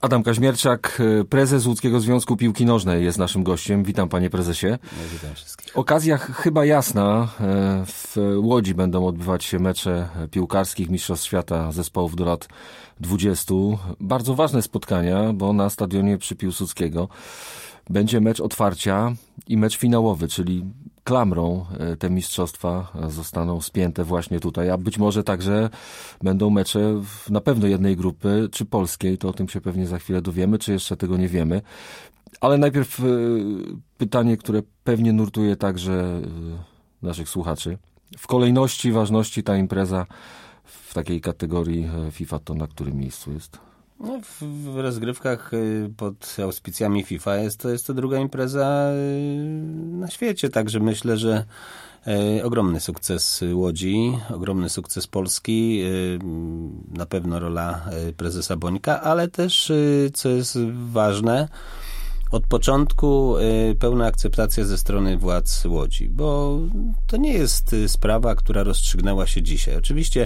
Adam Kaźmierczak, prezes Łódzkiego Związku Piłki Nożnej jest naszym gościem. Witam, panie prezesie. Witam wszystkich. Okazja chyba jasna. W Łodzi będą odbywać się mecze piłkarskich Mistrzostw Świata zespołów do lat 20. Bardzo ważne spotkania, bo na stadionie przy Piłsudskiego będzie mecz otwarcia i mecz finałowy, czyli klamrą te mistrzostwa zostaną spięte właśnie tutaj, a być może także będą mecze na pewno jednej grupy, czy polskiej, to o tym się pewnie za chwilę dowiemy, czy jeszcze tego nie wiemy. Ale najpierw pytanie, które pewnie nurtuje także naszych słuchaczy. W kolejności ważności ta impreza w takiej kategorii FIFA to na którym miejscu jest? No, w rozgrywkach pod auspicjami FIFA jest to druga impreza na świecie, także myślę, że ogromny sukces Łodzi, ogromny sukces Polski, na pewno rola prezesa Bońka, ale też, co jest ważne, od początku pełna akceptacja ze strony władz Łodzi, bo to nie jest sprawa, która rozstrzygnęła się dzisiaj. Oczywiście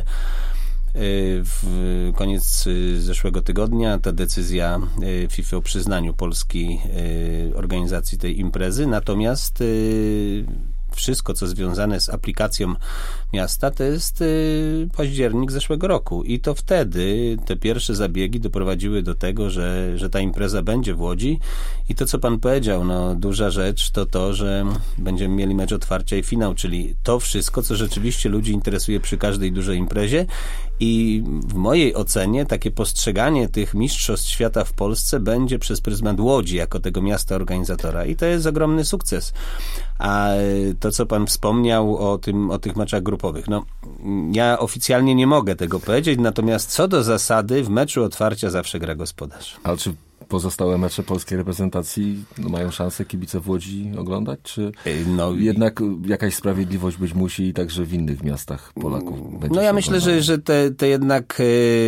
w koniec zeszłego tygodnia ta decyzja FIFA o przyznaniu Polski organizacji tej imprezy, natomiast wszystko, co związane z aplikacją miasta, to jest październik zeszłego roku. I to wtedy te pierwsze zabiegi doprowadziły do tego, że ta impreza będzie w Łodzi. I to, co pan powiedział, no duża rzecz to, że będziemy mieli mecz otwarcia i finał, czyli to wszystko, co rzeczywiście ludzi interesuje przy każdej dużej imprezie. I w mojej ocenie takie postrzeganie tych mistrzostw świata w Polsce będzie przez pryzmat Łodzi jako tego miasta organizatora. I to jest ogromny sukces. A to, co pan wspomniał o tych meczach grupowych, no ja oficjalnie nie mogę tego powiedzieć, natomiast co do zasady w meczu otwarcia zawsze gra gospodarz. Ale czy pozostałe mecze polskiej reprezentacji mają szansę kibice w Łodzi oglądać? Czy jednak jakaś sprawiedliwość być musi i także w innych miastach Polaków będzie? No ja myślę, że te jednak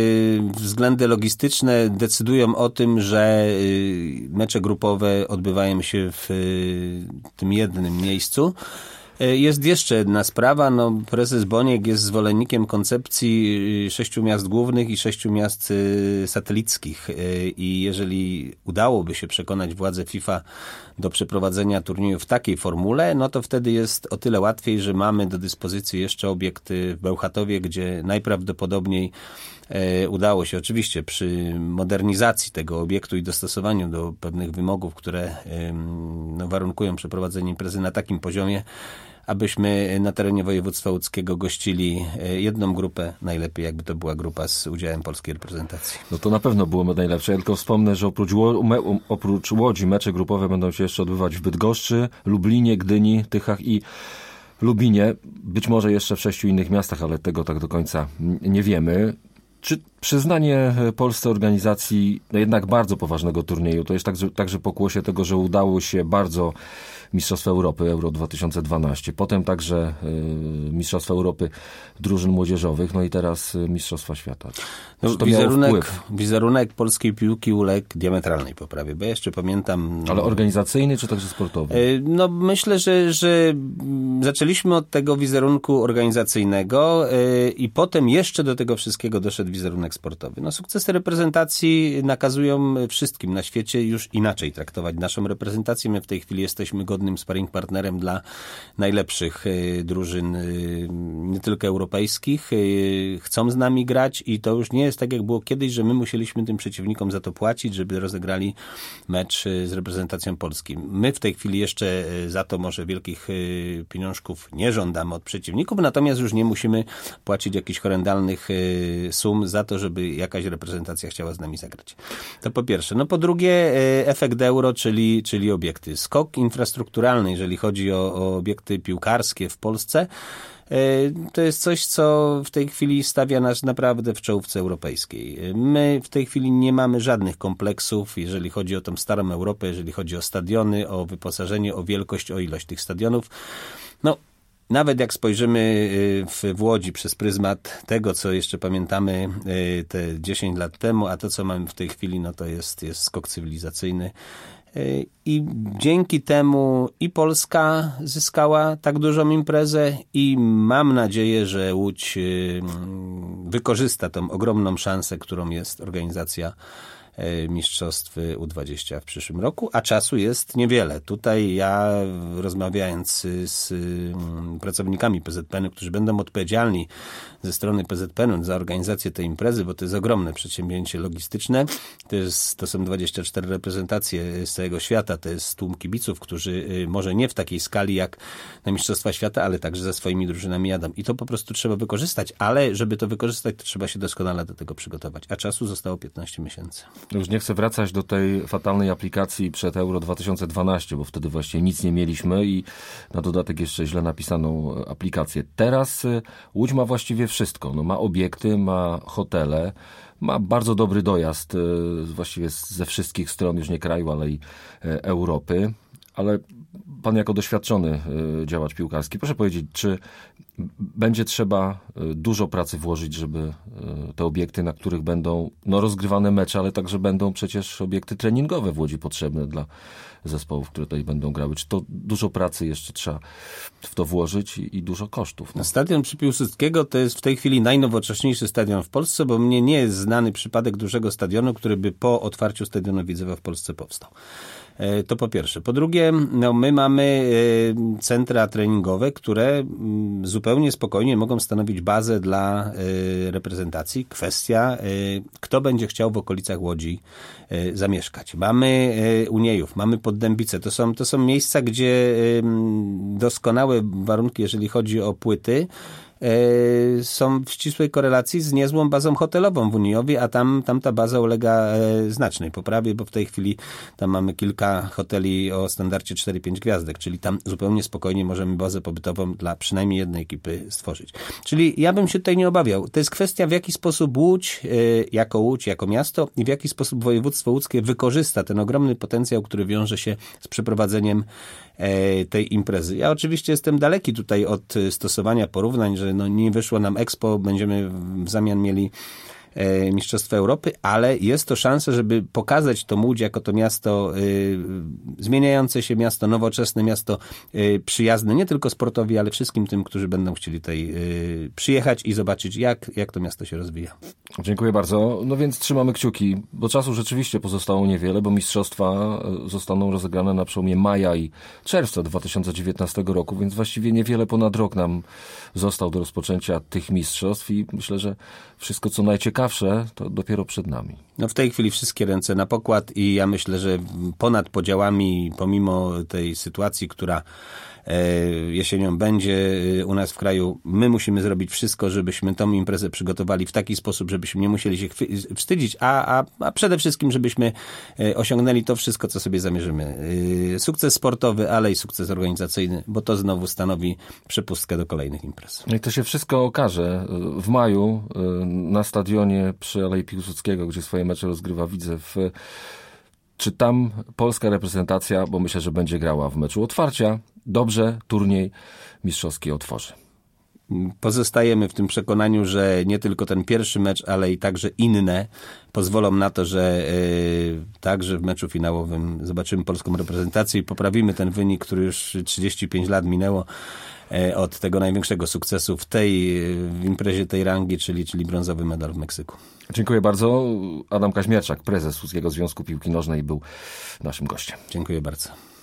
względy logistyczne decydują o tym, że mecze grupowe odbywają się w tym jednym miejscu. Jest jeszcze jedna sprawa. No, prezes Boniek jest zwolennikiem koncepcji 6 miast głównych i 6 miast satelickich. I jeżeli udałoby się przekonać władze FIFA do przeprowadzenia turnieju w takiej formule, no to wtedy jest o tyle łatwiej, że mamy do dyspozycji jeszcze obiekt w Bełchatowie, gdzie najprawdopodobniej udało się oczywiście przy modernizacji tego obiektu i dostosowaniu do pewnych wymogów, które warunkują przeprowadzenie imprezy na takim poziomie, abyśmy na terenie województwa łódzkiego gościli jedną grupę, najlepiej jakby to była grupa z udziałem polskiej reprezentacji. No to na pewno byłoby najlepsze. Ja tylko wspomnę, że oprócz Łodzi mecze grupowe będą się jeszcze odbywać w Bydgoszczy, Lublinie, Gdyni, Tychach i Lubinie. Być może jeszcze w 6 innych miastach, ale tego tak do końca nie wiemy. Czy przyznanie Polsce organizacji jednak bardzo poważnego turnieju, to jest także pokłosie tego, że udało się bardzo Mistrzostwa Europy, Euro 2012, potem także Mistrzostwa Europy drużyn młodzieżowych, no i teraz Mistrzostwa Świata. No, wizerunek polskiej piłki uległ diametralnej poprawie, bo ja jeszcze pamiętam... Ale organizacyjny czy także sportowy? No myślę, że zaczęliśmy od tego wizerunku organizacyjnego i potem jeszcze do tego wszystkiego doszedł wizerunek sportowy. No sukcesy reprezentacji nakazują wszystkim na świecie już inaczej traktować naszą reprezentację. My w tej chwili jesteśmy godnym sparring partnerem dla najlepszych drużyn, nie tylko europejskich. Chcą z nami grać i to już nie jest tak, jak było kiedyś, że my musieliśmy tym przeciwnikom za to płacić, żeby rozegrali mecz z reprezentacją Polski. My w tej chwili jeszcze za to może wielkich pieniążków nie żądamy od przeciwników, natomiast już nie musimy płacić jakichś horrendalnych sum za to, żeby jakaś reprezentacja chciała z nami zagrać. To po pierwsze. No po drugie efekt euro, czyli obiekty. Skok infrastrukturalny, jeżeli chodzi o obiekty piłkarskie w Polsce, to jest coś, co w tej chwili stawia nas naprawdę w czołówce europejskiej. My w tej chwili nie mamy żadnych kompleksów, jeżeli chodzi o tą starą Europę, jeżeli chodzi o stadiony, o wyposażenie, o wielkość, o ilość tych stadionów. No, nawet jak spojrzymy w Łodzi przez pryzmat tego, co jeszcze pamiętamy te 10 lat temu, a to, co mamy w tej chwili, no to jest skok cywilizacyjny. I dzięki temu i Polska zyskała tak dużą imprezę i mam nadzieję, że Łódź wykorzysta tą ogromną szansę, którą jest organizacja mistrzostw U20 w przyszłym roku, a czasu jest niewiele. Tutaj ja, rozmawiając z pracownikami PZPN-u, którzy będą odpowiedzialni ze strony PZPN-u za organizację tej imprezy, bo to jest ogromne przedsięwzięcie logistyczne, to są 24 reprezentacje z całego świata, to jest tłum kibiców, którzy może nie w takiej skali jak na Mistrzostwa Świata, ale także ze swoimi drużynami jadą. I to po prostu trzeba wykorzystać, ale żeby to wykorzystać, to trzeba się doskonale do tego przygotować. A czasu zostało 15 miesięcy. Już nie chcę wracać do tej fatalnej aplikacji przed Euro 2012, bo wtedy właśnie nic nie mieliśmy i na dodatek jeszcze źle napisaną aplikację. Teraz Łódź ma właściwie wszystko. No, ma obiekty, ma hotele, ma bardzo dobry dojazd właściwie ze wszystkich stron, już nie kraju, ale i Europy. Ale pan jako doświadczony działacz piłkarski, proszę powiedzieć, czy będzie trzeba dużo pracy włożyć, żeby te obiekty, na których będą rozgrywane mecze, ale także będą przecież obiekty treningowe w Łodzi potrzebne dla zespołów, które tutaj będą grały. Czy to dużo pracy jeszcze trzeba w to włożyć i dużo kosztów? No. Stadion przy Piłsudskiego to jest w tej chwili najnowocześniejszy stadion w Polsce, bo mnie nie jest znany przypadek dużego stadionu, który by po otwarciu stadionu Widzewa w Polsce powstał. To po pierwsze. Po drugie, my mamy centra treningowe, które zupełnie spokojnie mogą stanowić bazę dla reprezentacji. Kwestia, kto będzie chciał w okolicach Łodzi zamieszkać. Mamy Uniejów, mamy Poddębice. To są miejsca, gdzie doskonałe warunki, jeżeli chodzi o płyty, są w ścisłej korelacji z niezłą bazą hotelową w Uniejowie, a tam ta baza ulega znacznej poprawie, bo w tej chwili tam mamy kilka hoteli o standardzie 4-5 gwiazdek, czyli tam zupełnie spokojnie możemy bazę pobytową dla przynajmniej jednej ekipy stworzyć. Czyli ja bym się tutaj nie obawiał. To jest kwestia, w jaki sposób Łódź, jako miasto i w jaki sposób województwo łódzkie wykorzysta ten ogromny potencjał, który wiąże się z przeprowadzeniem tej imprezy. Ja oczywiście jestem daleki tutaj od stosowania porównań, że nie wyszło nam Expo, będziemy w zamian mieli Mistrzostwa Europy, ale jest to szansa, żeby pokazać to Łódź jako to miasto zmieniające się miasto, nowoczesne miasto, przyjazne nie tylko sportowi, ale wszystkim tym, którzy będą chcieli tutaj przyjechać i zobaczyć, jak to miasto się rozwija. Dziękuję bardzo. No więc trzymamy kciuki, bo czasu rzeczywiście pozostało niewiele, bo mistrzostwa zostaną rozegrane na przełomie maja i czerwca 2019 roku, więc właściwie niewiele ponad rok nam został do rozpoczęcia tych mistrzostw i myślę, że wszystko co najciekawsze to dopiero przed nami. No w tej chwili wszystkie ręce na pokład i ja myślę, że ponad podziałami, pomimo tej sytuacji, która jesienią będzie u nas w kraju, my musimy zrobić wszystko, żebyśmy tą imprezę przygotowali w taki sposób, żebyśmy nie musieli się wstydzić, a przede wszystkim, żebyśmy osiągnęli to wszystko, co sobie zamierzymy. Sukces sportowy, ale i sukces organizacyjny, bo to znowu stanowi przepustkę do kolejnych imprez. I to się wszystko okaże w maju na stadionie przy Alei Piłsudskiego, gdzie swoje mecze rozgrywa Widzew. Czy tam polska reprezentacja, bo myślę, że będzie grała w meczu otwarcia, dobrze turniej mistrzowski otworzy? Pozostajemy w tym przekonaniu, że nie tylko ten pierwszy mecz, ale i także inne pozwolą na to, że także w meczu finałowym zobaczymy polską reprezentację i poprawimy ten wynik, który już 35 lat minęło od tego największego sukcesu w imprezie tej rangi, czyli brązowy medal w Meksyku. Dziękuję bardzo. Adam Kaźmierczak, prezes Łódzkiego Związku Piłki Nożnej, był naszym gościem. Dziękuję bardzo.